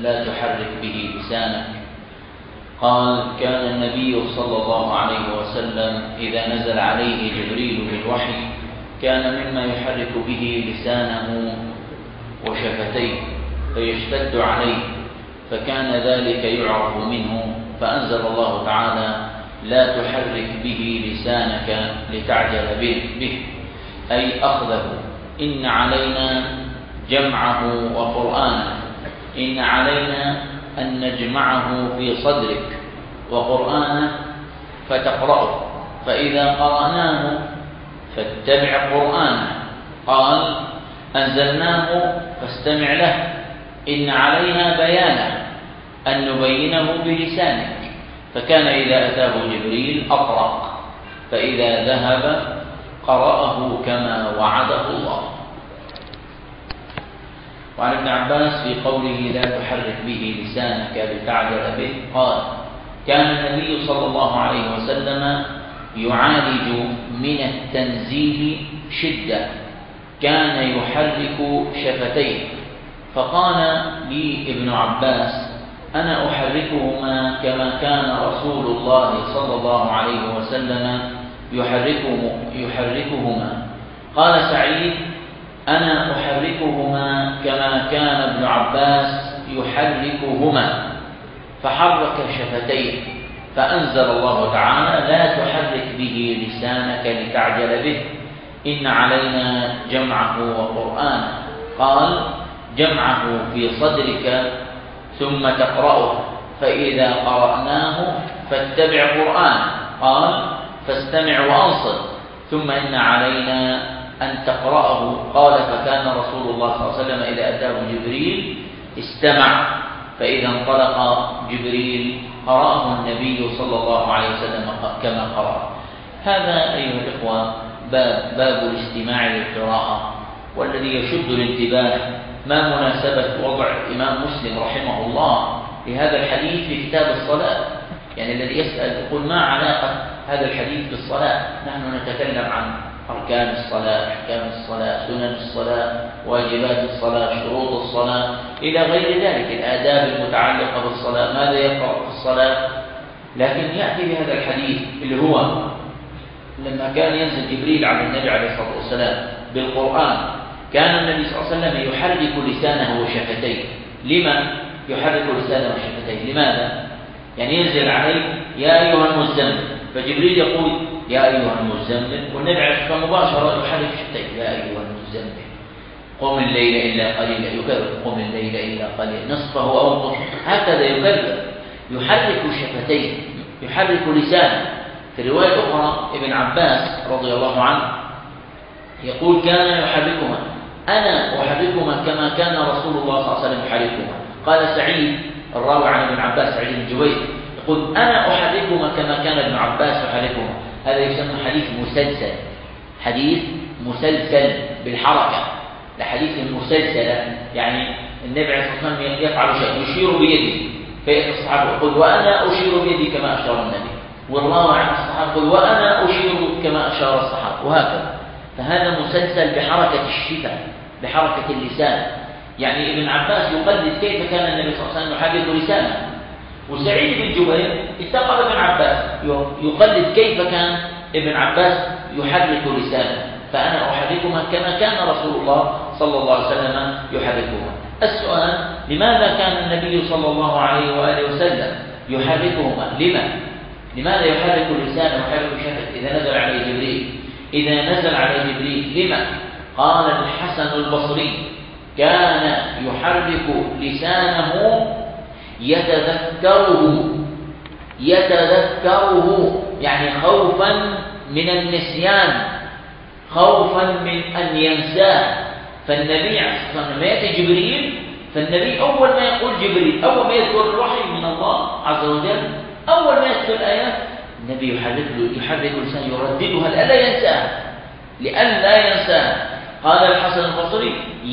لا تحرك به لسانك. قال: كان النبي صلى الله عليه وسلم إذا نزل عليه جبريل بالوحي كان مما يحرك به لسانه وشفتيه فيشتد عليه، فكان ذلك يعرف منه، فأنزل الله تعالى: لا تحرك به لسانك لتعجل به، أي أخذه. إن علينا جمعه وقرآنه، إن علينا أن نجمعه في صدرك وقرآنه فتقرأه، فإذا قرأناه فاتبع قرآنه. قال: أنزلناه فاستمع له، إن علينا بيانه، أن نبينه بلسانك. فكان إذا أتاه جبريل أقرأ، فإذا ذهب قرأه كما وعده الله. وعن ابن عباس في قوله: لا تحرك به لسانك لتعجل به، قال: كان النبي صلى الله عليه وسلم يعالج من التنزيه شدة، كان يحرك شفتيه. فقال لي ابن عباس: أنا أحركهما كما كان رسول الله صلى الله عليه وسلم يحركهما. قال سعيد: أنا أحركهما كما كان ابن عباس يحركهما. فحرك شفتيه، فأنزل الله تعالى: لا تحرك به لسانك لتعجل به، إن علينا جمعه وقرآنه. قال: جمعه في صدرك ثم تقرأه، فإذا قرأناه فاتبع قرآنه. قال: فاستمع وأنصت، ثم إن علينا أن تقرأه. قال: فكان رسول الله صلى الله عليه وسلم إذا أتاه جبريل استمع، فإذا انطلق جبريل قرأه النبي صلى الله عليه وسلم كما قرأ. هذا أيها الإخوة باب الاستماع للقراءة، والذي يشد الانتباه ما مناسبة وضع الإمام مسلم رحمه الله لهذا الحديث في كتاب الصلاة. يعني الذي يسأل يقول: ما علاقة هذا الحديث بالصلاة؟ نحن نتكلم عن أركان الصلاة، أحكام الصلاة، سنن الصلاة، واجبات الصلاة، شروط الصلاة، إلى غير ذلك، الآداب المتعلقة بالصلاة، ماذا يقرأ في الصلاة. لكن يأتي بهذا الحديث اللي هو لما كان ينزل جبريل على النبي عليه الصلاة والسلام بالقرآن، كان النبي صلى الله عليه وسلم يحرك لسانه وشفتيه. لما يحرك لسانه وشفتيه؟ لماذا؟ يعني ينزل عليه: يا أيها المزمل، فجبريل يقول: يا أيها المزمل، والنبي عليه الصلاة والسلام مباشرة يحرك شفتيه: يا أيها المزمل، قم الليل إلا قليلا، يكرر: قم الليل إلا قليلا، نصفه أو انقص، هكذا يكرر، يحرك شفتيه، يحرك لسانه. في رواية أخرى ابن عباس رضي الله عنه يقول: كان يحركهما، أنا أحركهما كما كان رسول الله صلى الله عليه وسلم يحركهما. قال سعيد الراوي عن ابن عباس، سعيد بن جبير، يقول: أنا أحركهما كما كان ابن عباس يحركهما. هذا يسمى حديث مسلسل، حديث مسلسل بالحركة، لحديث مسلسلة. يعني النبي عليه الصلاة والسلام يفعل شيء يشير بيده، فيأتي الصحابة يقول: وأنا أشير بيدي كما أشار النبي، والراوي عن الصحابة يقول: وأنا أشير كما أشار الصحابة، وهكذا. فهذا مسلسل بحركة الشفة، بحركة اللسان. يعني ابن عباس يقلد كيف كان النبي صلى الله عليه وسلم يحرك لسانه، وسعيد بن جبير اتقى ابن عباس يقلد كيف كان ابن عباس يحرك لسانه. فأنا أحركهما كما كان رسول الله صلى الله عليه وسلم يحركهما. السؤال: لماذا كان النبي صلى الله عليه وآله وسلم يحركهما؟ لماذا يحرك لسانه ويحرك شفته إذا نزل عليه جبريل؟ إذا نزل عليه جبريل لما؟ قال الحسن البصري: كان يحرك لسانه يتذكره، يعني خوفا من النسيان، خوفا من أن ينساه. فالنبي عليه الصلاة والسلام لما يأتي جبريل، فالنبي أول ما يقول جبريل، أول ما يذكر الوحي من الله عز وجل، أول ما يذكر الآيات، النبي يحرك لسانه يرددها لئلا ينساها. قال الحسن البصري: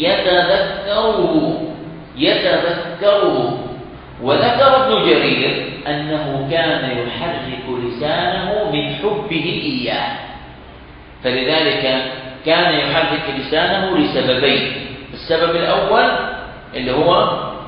يتذكره. وذكر ابن جرير أنه كان يحرك لسانه من حبه إياه، فلذلك كان يحرك لسانه لسببين. السبب الأول اللي هو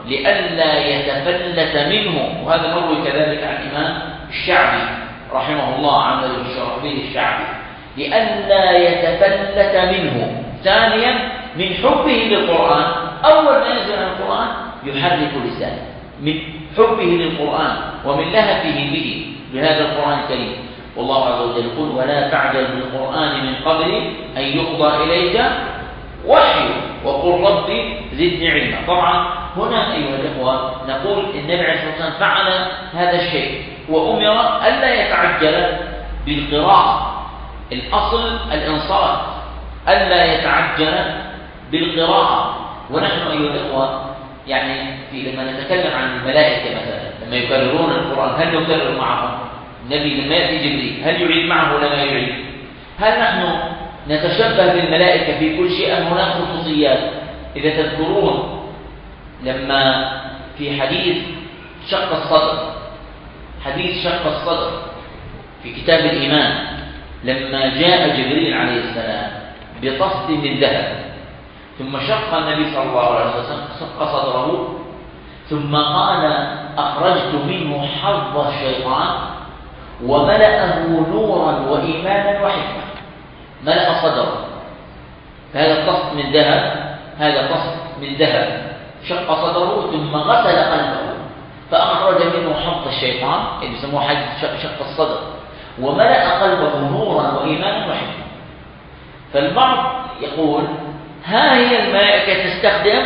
لئلا يتفلت منه. وهذا مروي كذلك عن الإمام الشعبي رحمه الله، عن الشرحبيلي الشعبي، لئلا يتفلت منه. ثانيا من حبه للقرآن، أول ما ينزل عن القرآن يحرك لسانه من حبه للقرآن ومن لهفه به بهذا القرآن الكريم. والله عز وجل يقول: ولا تعجل بالقرآن من قبل أن يقضى إليك وحيه وقل ربي زدني علما. طبعا هنا أيها الإخوة نقول النبي عليه الصلاة والسلام فعل هذا الشيء وأمر ألا يتعجل بالقراءة. الأصل الإنصات، ألا يتعجل بالقراءة. ونحن أيها الإخوة يعني لما نتكلم عن الملائكة مثلا لما يكررون القرآن، هل نكرر معهم؟ النبي لما يأتي جبريل هل يعيد معه ولا ما يعيد؟ هل نحن نتشبه بالملائكة في كل شيء أم هناك خصوصيات؟ إذا تذكرون لما في حديث شق الصدر، حديث شق الصدر في كتاب الإيمان، لما جاء جبريل عليه السلام بطست من ذهب ثم شق النبي صلى الله عليه وسلم شق صدره ثم قال: أخرجت منه حظ الشيطان وملأه نورا وإيمانا وحكمة. ملأ صدره، هذا الطست من ذهب، هذا طست من ذهب، شق صدره ثم غسل قلبه فأخرج منه حظ الشيطان اللي يسموه حديث شق الصدر، وملأ قلبه نورا وإيمانا وحكمة. فالبعض يقول: ها هي الملائكة تستخدم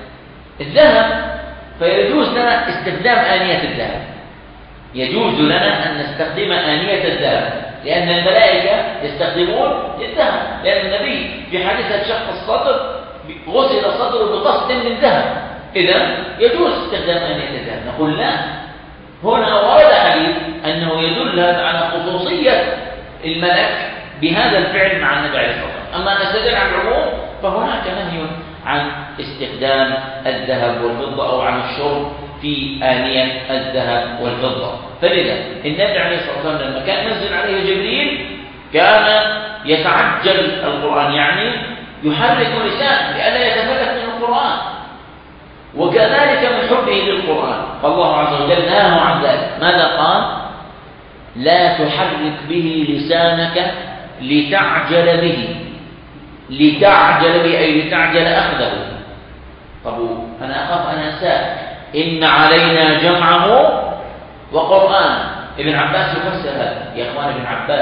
الذهب، فيجوز لنا استخدام آنية الذهب، يجوز لنا أن نستخدم آنية الذهب، لأن الملائكة يستخدمون الذهب، لأن النبي في حادثة شق الصدر غسل صدره بطست من ذهب، إذن يجوز استخدام آنية الذهب. نقول لا، هنا ورد حديث أنه يدل على خصوصية الملك بهذا الفعل مع النبي عليه الصلاة والسلام. أما نستدل عن العموم فهناك نهي عن استخدام الذهب والفضة أو عن الشرب في آنية الذهب والفضة. فلذا النبي عليه الصلاة والسلام لما كان ينزل عليه جبريل كان يتعجل القرآن، يعني يحرك لسانه لئلا يتفلت من القرآن، وكذلك من حبه للقرآن. فالله عز وجل نهاه عن ذلك. ماذا قال؟ لا تحرك به لسانك لتعجل به. لتعجل به أي لتعجل أخذه. طب أنا أخاف أن أنساه. إن علينا جمعه وقرآن. ابن عباس يفسر هذا يا إخوان.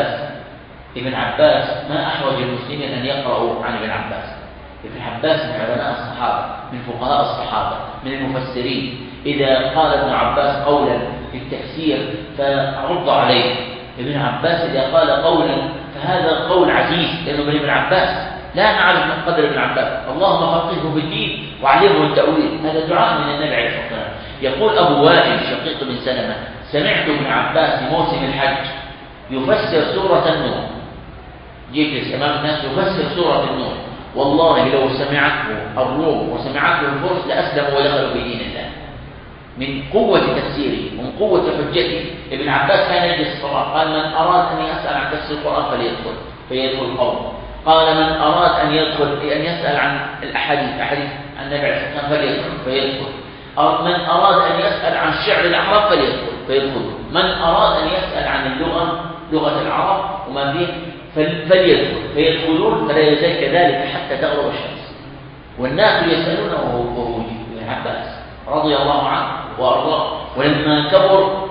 ابن عباس ما أحوج المسلمين أن يقرأوا عن ابن عباس. ابن عباس من علماء الصحابة، من فقهاء الصحابة، من المفسرين. إذا قال ابن عباس قولا في التفسير فرد عليه. ابن عباس إذا قال قولا فهذا قول عزيز، لأنه من ابن عباس. لا نعرف من قدر ابن عباس. اللهم فقهه في الدين وعلمه التأويل. هذا دعاء من النبي عليه الصلاة والسلام. يقول أبو وائل شقيق بن سلمة: سمعت ابن عباس في موسم الحج يفسر سورة النور. جيت أمام الناس يفسر سورة النور، والله لو سمعته الروم وسمعته الفرس لأسلموا ودخلوا في دين الله، من قوة تفسيره ومن قوة حجته. ابن عباس كان يجلس الصلاة قال: من أراد أن يسأل عن تفسير القرآن فيدخل القوم. قال: من أراد أن يسأل عن الأحاديث عن النبي عليه الصلاة والسلام فيدخل. من أراد أن يسأل عن شعر الأعراب فيدخل. من أراد أن يسأل عن لغة العرب وما فيه فيدخلون. فلا يزال كذلك حتى تغرب الشمس، والناس يسألونه وهو ابن عباس رضي الله عنه وأرضاه. ولما كبر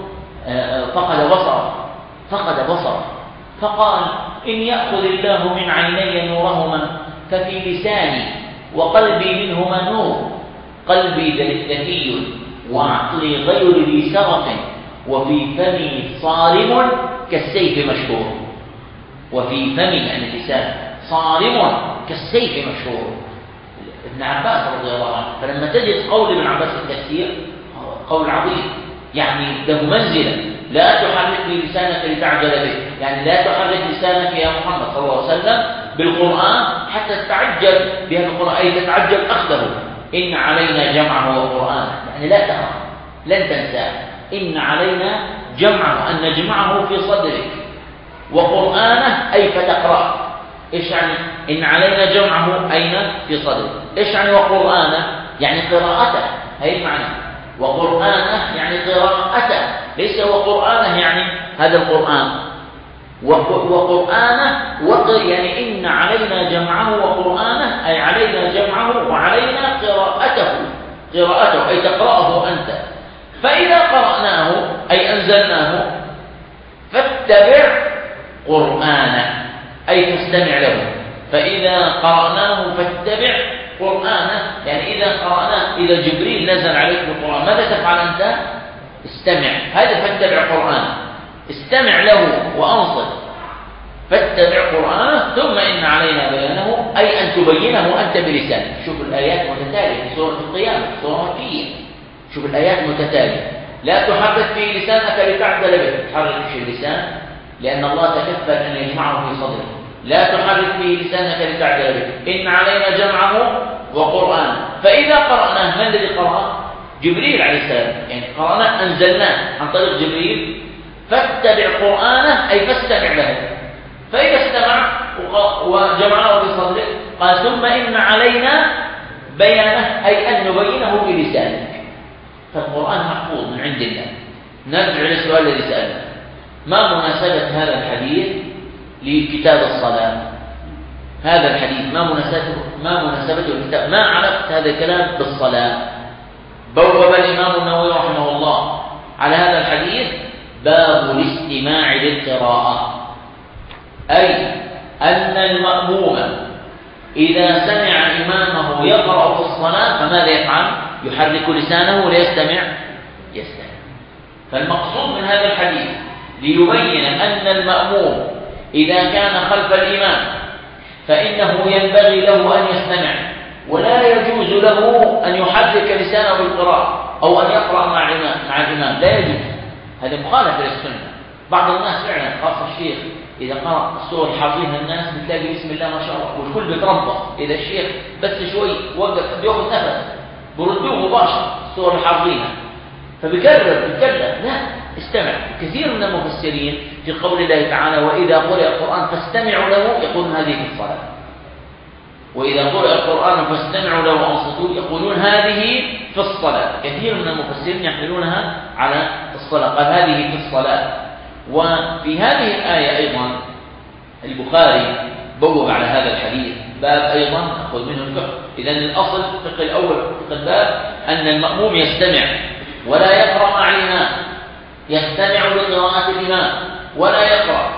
فقد بصره فقال: إن يأخذ الله من عيني نورهما ففي لساني وقلبي منهما نور. قلبي ذكي وعقلي غير ذي سرف، وفي فمي صارم كالسيف مشهور. وفي فمي يعني اللسان صارم كالسيف مشهور. ابن عباس رضي الله عنه. فلما تجد قول ابن عباس التفسير قول عظيم، يعني له منزلة. لا تحرك لسانك لتعجل به، يعني لا تحرك لسانك يا محمد صلى الله عليه وسلم بالقرآن حتى تتعجل بهذا القرآن، أي تتعجل أخذه. إن علينا جمعه وقرآنه، يعني لا تخاف لن تنساه. إن علينا جمعه، أن نجمعه في صدرك، وقرآنه أي فتقرأ. إيش يعني إن علينا جمعه؟ أين؟ في صدرك. إيش يعني وقرآنه؟ يعني قراءته. هي المعنى. وقرآنه يعني قراءته، ليس هو قرآنه يعني هذا القرآن. وقرآنه يعني إن علينا جمعه وقرآنه، أي علينا جمعه وعلينا قراءته أي تقرأه أنت. فإذا قرأناه أي أنزلناه فاتبع قرآنه أي فاستمع له. فإذا قرأناه فاتبع قرآنه، يعني إذا قرأناه، إذا جبريل نزل عليك القرآن ماذا تفعل أنت؟ استمع. هذا فاتبع قرآنه، استمع له وأنصت. فاتبع قرآنه ثم إن علينا بيانه أي أن تبينه أنت بلسانك. شوف الآيات متتالية في سورة القيامة، سورة مكية. شوف الآيات متتالية. لا تحرك به لسانك لتعجل به، تحرك اللسان لأن الله تكفل أن يجمعه في صدرك. لا تحرك به لسانك لتعجل به، إن علينا جمعه وقرآنه. فإذا قرأناه، من الذي قرأه؟ جبريل عليه السلام، يعني قرأناه أنزلناه عن طريق جبريل. فاتبع قرآنه أي فاستمع له. فإذا استمع وجمعناه في صدرك قال ثم إن علينا بيانه أي أن نبينه بلسانك. فالقرآن محفوظ من عند الله. نرجع للسؤال الذي سألنا: ما مناسبة هذا الحديث لكتاب الصلاة؟ هذا الحديث ما مناسبته للكتاب؟ ما علاقة هذا الكلام بالصلاة؟ بوب الإمام النووي رحمه الله على هذا الحديث باب الاستماع للقراءة، أي أن المأموم إذا سمع إمامه يقرأ في الصلاة فماذا يفعل؟ يحرك لسانه ولا يستمع؟ يستمع. فالمقصود من هذا الحديث ليبين أن المأموم إذا كان خلف الإمام فإنه ينبغي له أن يستمع، ولا يجوز له أن يحرك لسانه بالقراءة أو أن يقرأ مع الإمام، لا يجوز. هذا مخالف للسنة. بعض الناس فعلا خاصة الشيخ إذا قرأ السور حافظها الناس بتلاقي بسم الله ما شاء الله والكل بيتربص. إذا الشيخ بس شوي وقف بياخذ نفس بردوه مباشرة السور الحافظينها، فبكرر. لا، استمع. كثير من المفسرين في قول الله تعالى وإذا قرئ القرآن فاستمعوا له يقولون هذه في الصلاة، وإذا قرئ القرآن فاستمعوا له وأنصتوا يقولون هذه في الصلاة. كثير من المفسرين يحملونها على الصلاة، قال هذه في الصلاة. وفي هذه الآية أيضا البخاري بوب على هذا الحديث باب أيضا نأخذ منه الفقه. إذن الأصل الفقه الأول في الباب أن المأموم يستمع ولا يقرأ مع الإمام، يستمع لقراءة الإمام ولا يقرأ.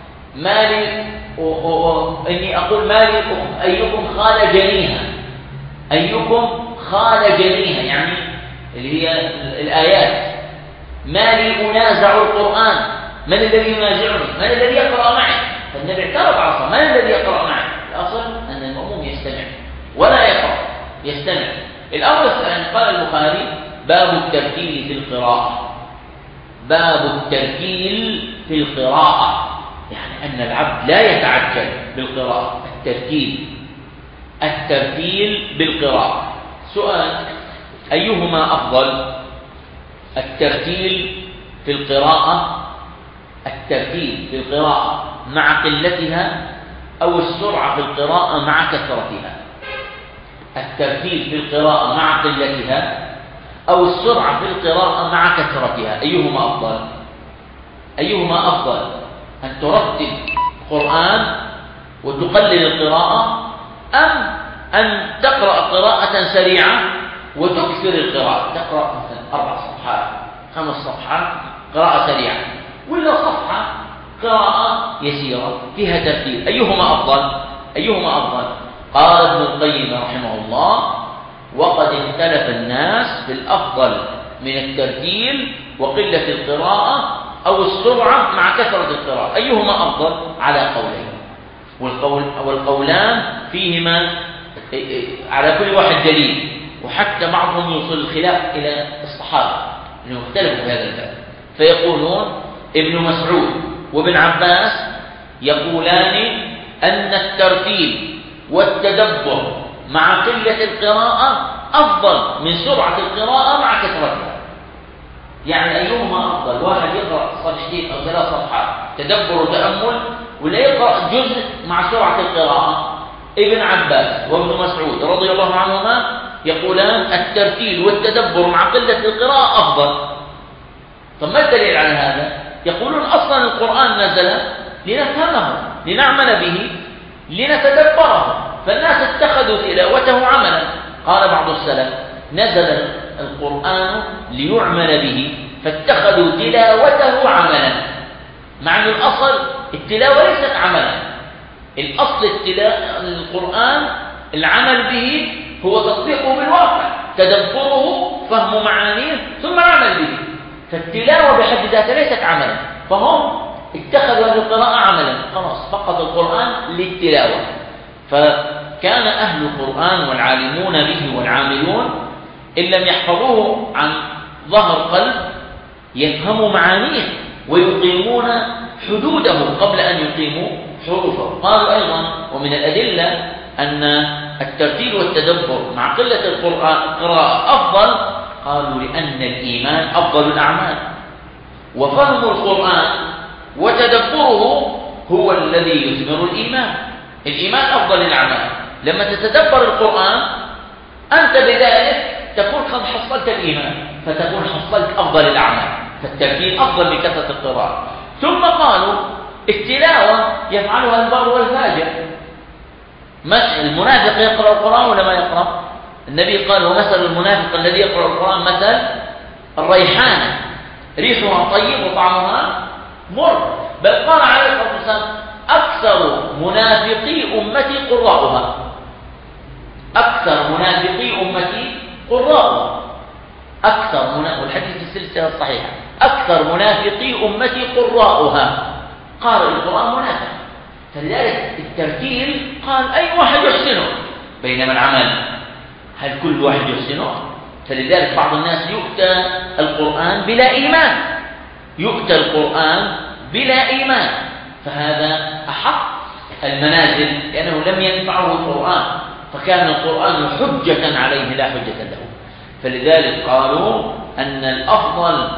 إني أقول مالي أيكم خال جنيها، أيكم خال جنيها يعني اللي هي الآيات. مالي أنازع القرآن، من الذي ينازعني؟ من الذي يقرأ معي؟ فالنبي اعترض على الصلاة، من الذي يقرأ معي؟ الأصل أن المأموم يستمع ولا يقرأ، يستمع. الأمر الثاني قال البخاري باب الترتيل في القراءة. باب الترتيل في القراءة يعني أن العبد لا يتعجل بالقراءة. الترتيل بالقراءة. سؤال: أيهما أفضل؟ الترتيل في القراءة مع قلتها أو السرعة في القراءة مع كثرتها؟ الترتيل في القراءة مع قلتها أو السرعة في القراءة مع كثرتها، أيهما أفضل؟ أن ترتب القرآن وتقلل القراءة، أم أن تقرأ قراءة سريعة وتكثر القراءة، تقرأ مثلا 4 صفحات 5 صفحات قراءة سريعة، ولا صفحة قراءة يسيرة فيها ترتيب؟ أيهما أفضل؟ قال ابن القيم رحمه الله: وقد اختلف الناس في الأفضل من الترتيل وقلة القراءة أو السرعة مع كثرة القراءة، أيهما أفضل؟ على قولين، والقولان فيهما على كل واحد دليل، وحتى بعضهم يوصل الخلاف إلى الصحابة أنهم اختلفوا في هذا الباب. فيقولون ابن مسعود وابن عباس يقولان أن الترتيل والتدبر مع قلة القراءة أفضل من سرعة القراءة مع كثرتها. يعني أيهما أفضل؟ واحد يقرأ صفحتين أو 3 صفحات تدبر وتأمل، ولا يقرأ جزء مع سرعة القراءة؟ ابن عباس وابن مسعود رضي الله عنهما يقولان الترتيل والتدبر مع قلة القراءة أفضل. طب ما الدليل على هذا؟ يقولون أصلا القرآن نزل لنفهمه، لنعمل به، لنتدبره، فالناس اتخذوا تلاوته عملا. قال بعض السلف: نزل القرآن ليعمل به فاتخذوا تلاوته عملا، مع أن الأصل التلاوة ليست عملا. الأصل القرآن العمل به هو تطبيقه بالواقع، تدبره، فهم معانيه، ثم العمل به. فالتلاوة بحد ذاتها ليست عملا، فهم اتخذوا هذه القراءة عملا، خلاص فقط القرآن للتلاوة. فكان أهل القرآن والعالمون به والعاملون إن لم يحفظوه عن ظهر قلب يفهموا معانيه ويقيمون حدوده قبل أن يقيموا حروفه. قالوا أيضا ومن الأدلة أن الترتيل والتدبر مع قلة القراءة أفضل، قالوا لأن الإيمان أفضل الأعمال، وفهم القرآن وتدبره هو الذي يثمر الإيمان. الإيمان أفضل الأعمال. لما تتدبر القرآن أنت بذلك تكون قد حصلت الإيمان، فتكون حصلت أفضل الأعمال، فالترتيل أفضل من كثرة القراءة. ثم قالوا التلاوة يفعلها البر والفاجر. المنافق يقرأ القرآن ولا ما يقرأ؟ النبي قال: ومثل المنافق الذي يقرأ القرآن مثل الريحانة ريحها طيب وطعمها مر. بل قال عليه الصلاة والسلام: أكثر منافقي أمتي قراؤها. أكثر منافقي أمتي قراؤها. والحديث في السلسلة الصحيحة: أكثر منافقي أمتي قراؤها. قارئ القرآن منافق. فلذلك الترتيل قال أي واحد يحسنه، بينما العمل هل كل واحد يحسنه؟ فلذلك بعض الناس يؤتى القرآن بلا إيمان، يؤتى القرآن بلا إيمان، فهذا أحق المنازل لأنه لم ينفعه القرآن، فكان القرآن حجة عليه لا حجة له. فلذلك قالوا أن الأفضل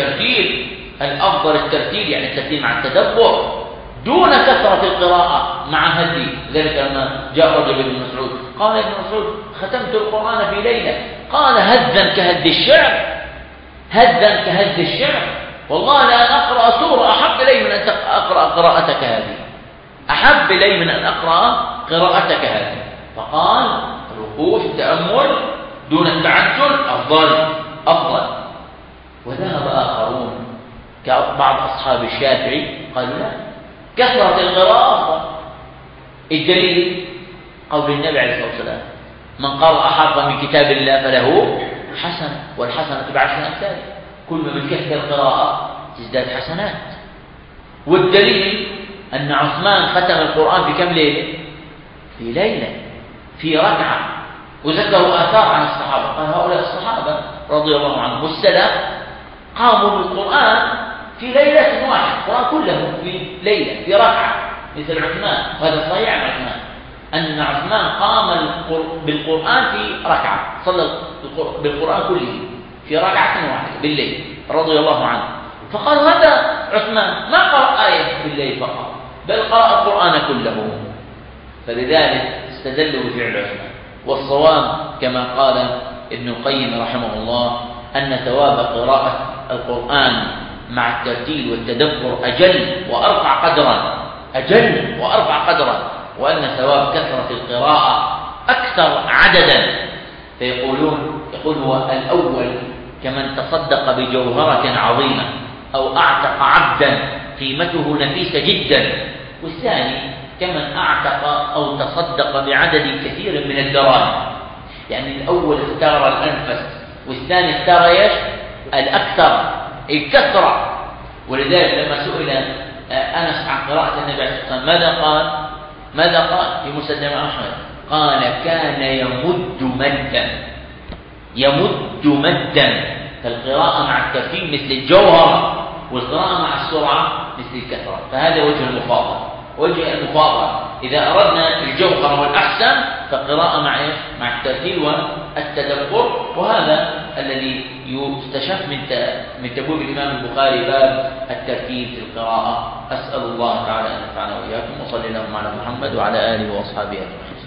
الترتيل يعني الترتيل مع التدبر دون كثرة القراءة مع هدي. لذلك لما جاء رجل ابن مسعود قال: ابن مسعود ختمت القرآن في ليلة. قال: هدا كهد الشعر، هدا كهد الشعر، والله لا أقرأ سورة أحب إلي من أن أقرأ قراءتك هذه، أحب إلي من أن أقرأ قراءتك هذه. فقال: الوقوف التأمل دون التعجل أفضل. وذهب آخرون كبعض أصحاب الشافعي قالوا: لا، كثرة القراءة أفضل. الدليل قول النبي عليه الصلاة والسلام: من قرأ حرفا من كتاب الله فله حسنة، والحسنة بعشر أمثالها. كل ما بالكثرة القراءة تزداد حسنات. والدليل أن عثمان ختم القرآن في كم ليلة؟ في ليلة، في ركعة. وذكروا آثار عن الصحابة، قال هؤلاء الصحابة رضي الله عنهم والسلف قاموا بالقرآن في ليلة واحدة، القرآن كله في ليلة في ركعة مثل عثمان. وهذا صحيح عن عثمان أن عثمان قام بالقرآن في ركعة، صلى بالقرآن كله في ركعة واحدة بالليل رضي الله عنه. فقالوا هذا عثمان ما قرأ آية بالليل فقط، بل قرأ القرآن كله. فلذلك استدلوا بفعل عثمان. والصواب كما قال ابن القيم رحمه الله أن ثواب قراءة القرآن مع الترتيل والتدبر أجل وأرفع قدرا، وأن ثواب كثرة القراءة أكثر عددا. يقول هو الأول كمن تصدق بجوهرة عظيمة أو أعتق عبدا قيمته نفيسة جدا، والثاني كمن أعتق أو تصدق بعدد كثير من الدراهم. يعني الأول اختار الأنفس والثاني اختار الأكثر الكثرة. ولذلك لما سئل أنس عن قراءة النبي عليه الصلاة والسلام ماذا قال في مسند أحمد؟ قال: كان يمد مدا. فالقراءة مع الترتيب مثل الجوهر، والقراءة مع السرعة مثل الكثرة. فهذا وجه المفاضلة. إذا أردنا الجوهر والأحسن فقراءة مع الترتيل والتدبر. وهذا الذي يستشف من تبويب الإمام البخاري باب الترتيب في القراءة. أسأل الله تعالى أن ينفعنا وإياكم، وصلى اللهم على محمد وعلى آله وأصحابه أجمعين.